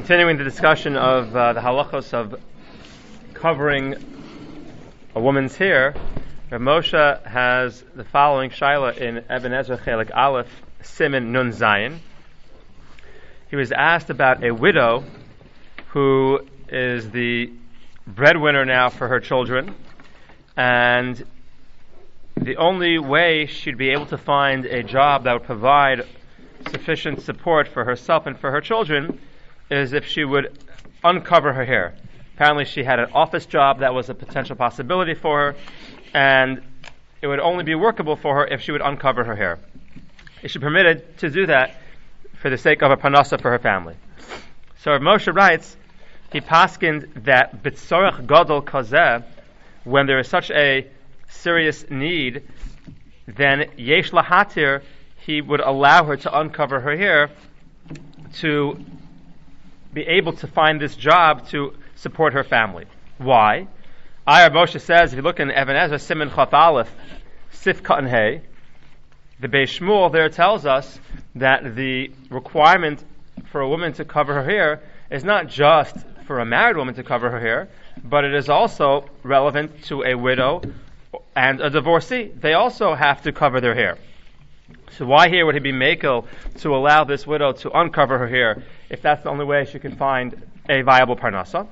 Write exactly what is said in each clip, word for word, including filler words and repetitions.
Continuing the discussion of uh, the halachos of covering a woman's hair, Rav Moshe has the following shaila in Eben Ezra Chelik Aleph, Siman Nun Zayin. He was asked about a widow who is the breadwinner now for her children, and the only way she'd be able to find a job that would provide sufficient support for herself and for her children is if she would uncover her hair. Apparently she had an office job that was a potential possibility for her, and it would only be workable for her if she would uncover her hair. Is she permitted to do that for the sake of a parnasa for her family? So Rav Moshe writes, he paskined that b'tzorach gadol kazeh, when there is such a serious need, then yesh lahatir, he would allow her to uncover her hair to be able to find this job to support her family. Why? Rav Moshe says, if you look in Even Ezra, Siman Chaf Aleph, Sif Katan Hey, the Beis Shmuel there tells us that the requirement for a woman to cover her hair is not just for a married woman to cover her hair, but it is also relevant to a widow and a divorcee. They also have to cover their hair. So why here would he be makel to allow this widow to uncover her hair if that's the only way she can find a viable parnasa?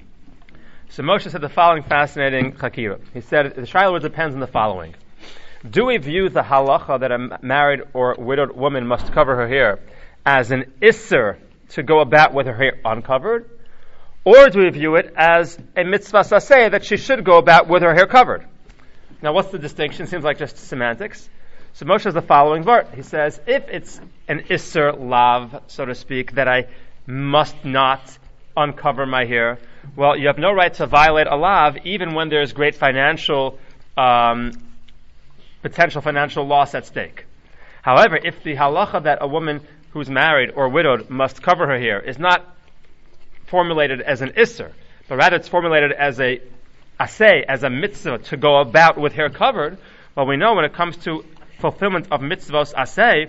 So Moshe said the following fascinating chakira. He said the shaila depends on the following. Do we view the halacha that a married or widowed woman must cover her hair as an isser to go about with her hair uncovered? Or do we view it as a mitzvah saseh that she should go about with her hair covered? Now what's the distinction? Seems like just semantics. So Moshe has the following vart. He says, if it's an isser lav, so to speak, that I must not uncover my hair, well, you have no right to violate a lav even when there's great financial, um, potential financial loss at stake. However, if the halacha that a woman who's married or widowed must cover her hair is not formulated as an isser, but rather it's formulated as a aseh, as a mitzvah to go about with hair covered, well, we know when it comes to fulfillment of mitzvos aseh,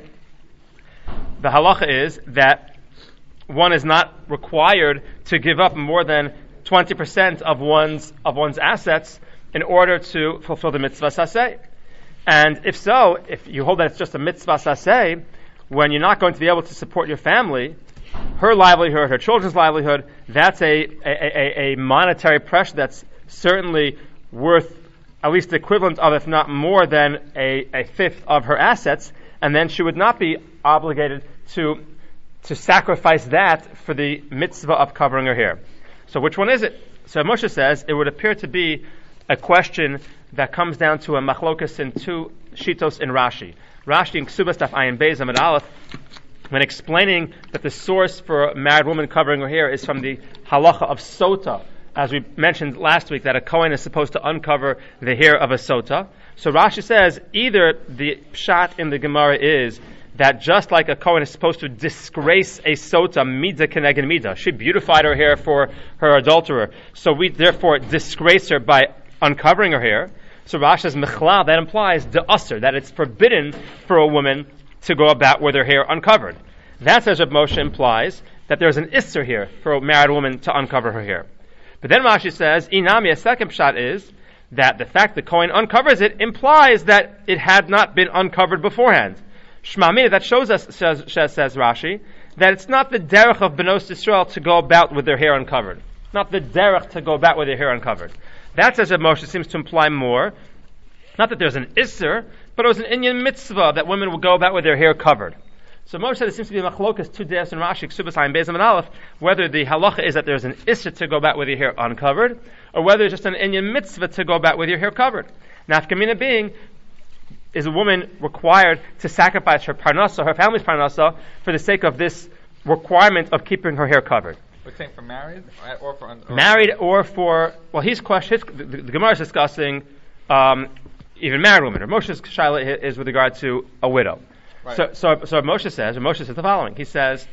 the halacha is that one is not required to give up more than twenty percent of one's of one's assets in order to fulfill the mitzvahs aseh. And if so, if you hold that it's just a mitzvahs aseh, when you're not going to be able to support your family, her livelihood, her children's livelihood, that's a a, a, a monetary pressure that's certainly worth at least the equivalent of, if not more than, a, a fifth of her assets, and then she would not be obligated to to sacrifice that for the mitzvah of covering her hair. So which one is it? So Moshe says it would appear to be a question that comes down to a machlokas in two shitos in Rashi. Rashi in Ksubas Daf Ayin Beis Amud Aleph, when explaining that the source for a married woman covering her hair is from the halacha of sota, as we mentioned last week, that a Kohen is supposed to uncover the hair of a sota. So Rashi says either the pshat in the Gemara is that just like a Kohen is supposed to disgrace a sota, midah keneged midah, she beautified her hair for her adulterer, so we therefore disgrace her by uncovering her hair. So Rashi says mechlal, that implies the usr, that it's forbidden for a woman to go about with her hair uncovered. That, says Reb Moshe, implies that there's an isser here for a married woman to uncover her hair. But then Rashi says, inami, a second pshat is that the fact the Kohen uncovers it implies that it had not been uncovered beforehand. Shmamina, that shows us, says, says Rashi, that it's not the derech of Benos Yisrael to go about with their hair uncovered. Not the derech to go about with their hair uncovered. That, says Reb Moshe, seems to imply more, not that there's an isser, but it was an inyan mitzvah that women will go about with their hair covered. So Moshe said it seems to be a machlokas, two deus in Rashi, Ksubas Ayin Beis Amud Aleph, whether the halacha is that there's an isser to go about with your hair uncovered, or whether it's just an inyan mitzvah to go about with your hair covered. Nafkamina being, is a woman required to sacrifice her parnasa, her family's parnasa, for the sake of this requirement of keeping her hair covered? We're saying for married or for... Or married or for, well, he's question, the, the, the Gemara is discussing um, even married women. Or Moshe's shaila is with regard to a widow. Right. So, so, so Moshe says, or Moshe says the following. He says,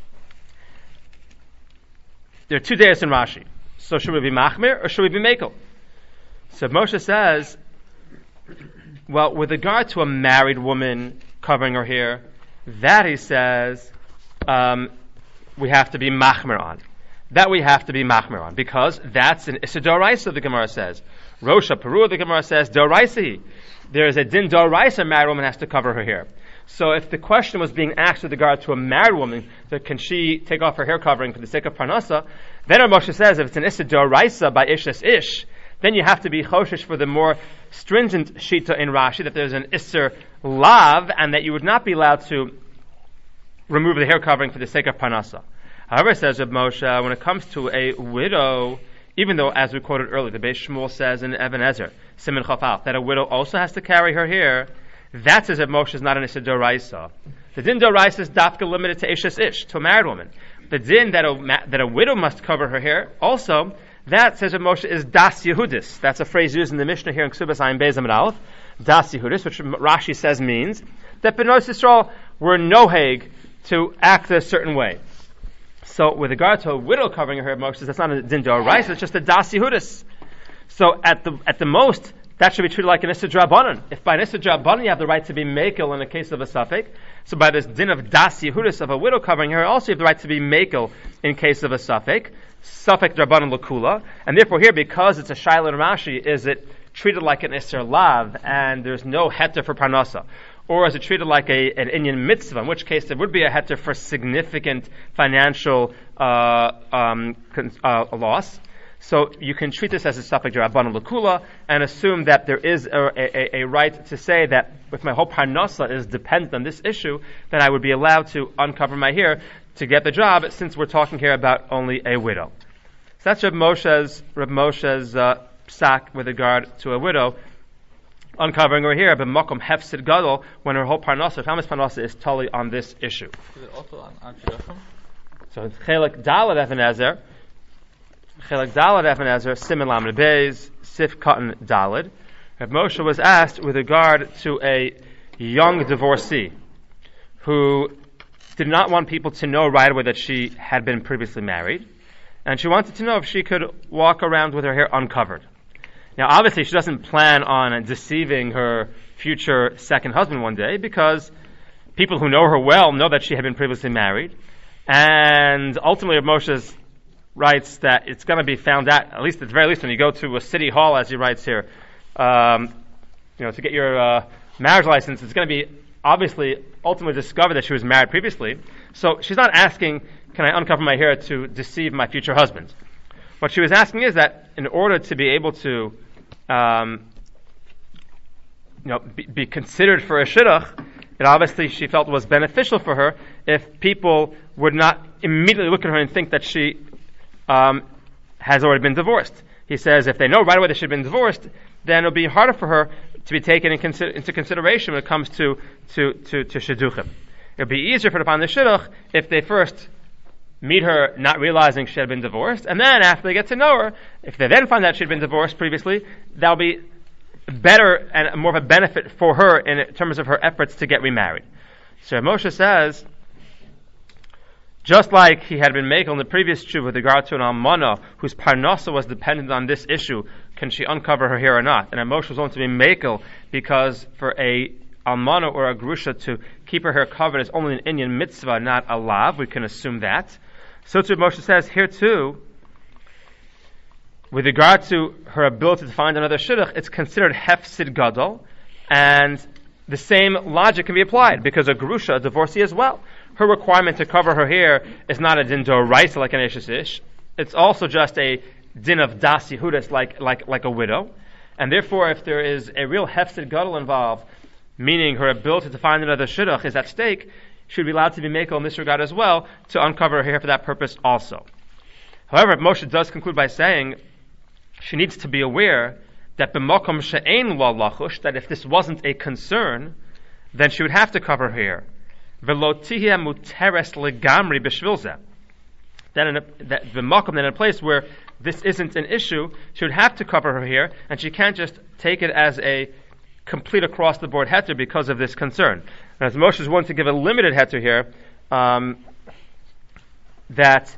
there are two days in Rashi. So should we be machmir or should we be mekel? So Moshe says, well, with regard to a married woman covering her hair, that he says, um, we have to be machmer on. That we have to be machmer on, because that's an issa d'oraisa, the Gemara says. Rosha Perua, the Gemara says, d'oraisa. There is a din d'oraisa, a married woman has to cover her hair. So if the question was being asked with regard to a married woman, that can she take off her hair covering for the sake of parnasa, then Rav Moshe says if it's an issa d'oraisa by ishas ish, then you have to be choshesh for the more stringent shita in Rashi, that there's an isser lav, and that you would not be allowed to remove the hair covering for the sake of parnasa. However, says Rav Moshe, when it comes to a widow, even though, as we quoted earlier, the Beis Shmuel says in Even Ezer, Siman Chafal, that a widow also has to carry her hair, that says Rav Moshe is not an issa d'oraisa. The din d'oraisa is dafka limited to ishas ish, to a married woman. The din that a, that a widow must cover her hair, also, that, says Rav Moshe, is das Yehudis. That's a phrase used in the Mishnah here in Ksubas Ayin Beis Amud Aleph. Das Yehudis, which Rashi says means that Benos Yisrael were noheg to act a certain way. So, with regard to a widow covering her hair, Moshe says that's not a din d'oraisa, it's just a das Yehudis. So, at the at the most, that should be treated like an issa d'rabbanan. If by an issa d'rabbanan you have the right to be mekel in the case of a suffix, so by this din of das Yehudis of a widow covering her, also you have the right to be mekel in case of a suffix, suffix d'rabbanan l'kula, and therefore here, because it's a shaila in Rashi, is it treated like an isser lav, and there's no heter for parnasa? Or is it treated like a, an inyan mitzvah, in which case there would be a heter for significant financial uh, um, uh, loss? So you can treat this as a suffix d'rabbanan l'kula and assume that there is a, a, a right to say that if my whole parnasa is dependent on this issue, then I would be allowed to uncover my hair to get the job, since we're talking here about only a widow. So that's Rav Moshe's, Rav Moshe's uh, psak with regard to a widow uncovering her hair, but makom hefsid gadol, when her whole parnasa, Thomas parnasa, is totally on this issue. Is it also on, on shidduchim? So chelik dalad Even Ezer, chelik dalad Even Ezer, simin lamed beis, sif cotton dalad. Rav Moshe was asked with regard to a young divorcee who did not want people to know right away that she had been previously married, and she wanted to know if she could walk around with her hair uncovered. Now, obviously, she doesn't plan on deceiving her future second husband one day, because people who know her well know that she had been previously married, and ultimately, Rav Moshe writes that it's going to be found out, at least at the very least, when you go to a city hall, as he writes here, um, you know, to get your uh, marriage license, it's going to be obviously ultimately discovered that she was married previously. So she's not asking, can I uncover my hair to deceive my future husband? What she was asking is that in order to be able to um, you know, be, be considered for a shidduch, it obviously she felt was beneficial for her if people would not immediately look at her and think that she um, has already been divorced. He says if they know right away that she'd been divorced, then it'll be harder for her to be taken in consider- into consideration when it comes to to to, to shidduchim. It'll be easier for the upon the shidduch if they first meet her not realizing she had been divorced, and then after they get to know her, if they then find out she'd been divorced previously, that'll be better and more of a benefit for her in terms of her efforts to get remarried. So Moshe says, just like he had been making on the previous tshuva with regard to an almana whose parnasa was dependent on this issue, can she uncover her hair or not? And Moshe was going to be makel because for a almana or a grusha to keep her hair covered is only an inyan mitzvah, not a lav. We can assume that. So too Moshe says here too, with regard to her ability to find another shidduch, it's considered hefsid gadol, and the same logic can be applied because a grusha, a divorcee as well, her requirement to cover her hair is not a din d'oraisa like an eshes ish. It's also just a din of das Yehudis like like like a widow, and therefore, if there is a real hefsid gadol involved, meaning her ability to find another shidduch is at stake, she would be allowed to be mekel in this regard as well, to uncover her hair for that purpose also. However, Moshe does conclude by saying she needs to be aware that b'makom she'ein la lachush, that if this wasn't a concern, then she would have to cover her hair. V'lo tihya muteres legamri b'shvil zeh. Then in a, that b'makom, then in a place where this isn't an issue, she would have to cover her hair, and she can't just take it as a complete across-the-board heter because of this concern. And as Moshe is wanting to give a limited heter here, um, that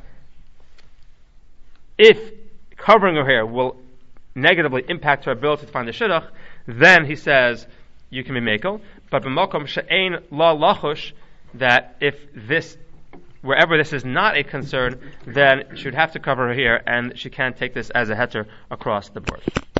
if covering her hair will negatively impact her ability to find the shidduch, then he says you can be mekel. But b'makom she'ein la lachush, that if this wherever this is not a concern, then she would have to cover her here, and she can't take this as a heter across the board.